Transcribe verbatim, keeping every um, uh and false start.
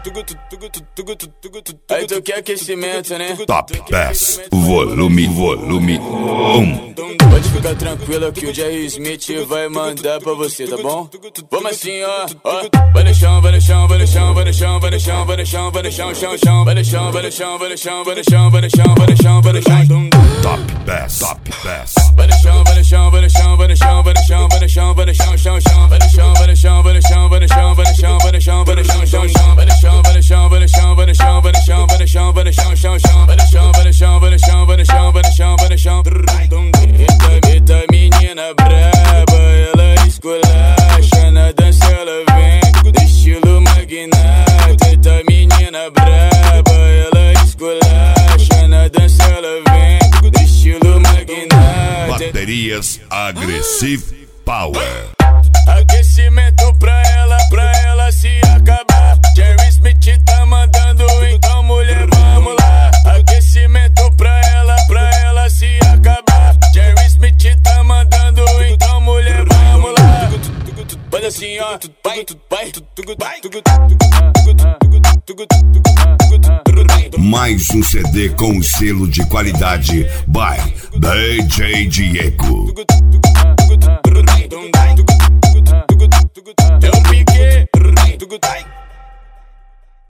Aí tu quer aquecimento, né? Top Bass, volume, volume um. Pode ficar tranquila que o Jerry Smith vai mandar pra você, tá bom? Vamos assim, ó, ó. Vai no chão, vai no chão, vai no chão, vai no chão, vai no chão, vai no chão, vai no chão, chão, chão. Vai no chão, vai no chão, vai no chão, vai no chão, vai no chão, vai no chão, vai no chão. Top Bass, Top Bass. Vai no chão, vai no chão, vai no chão, vai no chão, vai no chão, vai no chão, vai no chão, chão, chão. Vai no chão, vai no chão, vai no chão, vai no chão, vai no chão, vai no chão, vai no chão, chão, chão. Vai no chão, vai no chão, vai no chão, vai no chão, vai no chão, vai no chão, vai no chão, chão, chão. Vai no chão, vai no chão, vai no chão, vai no chão, vai no chão, vai no chão. Eita, eita menina braba, ela esculacha na dança, ela vem do estilo magnata. Eita menina braba, ela esculacha na dança, ela vem do estilo magnata. Baterias Aggressive Power. Aquecimento pra ela, pra ela se acabar. Jerry Smith tá mandando, então mulher, vamos lá. Aquecimento pra ela, pra ela se acabar. Jerry Smith tá mandando, então mulher, vamos lá. Faz assim, ó, vai, vai, Mais um C D com selo de qualidade by D J Diego. É o pique.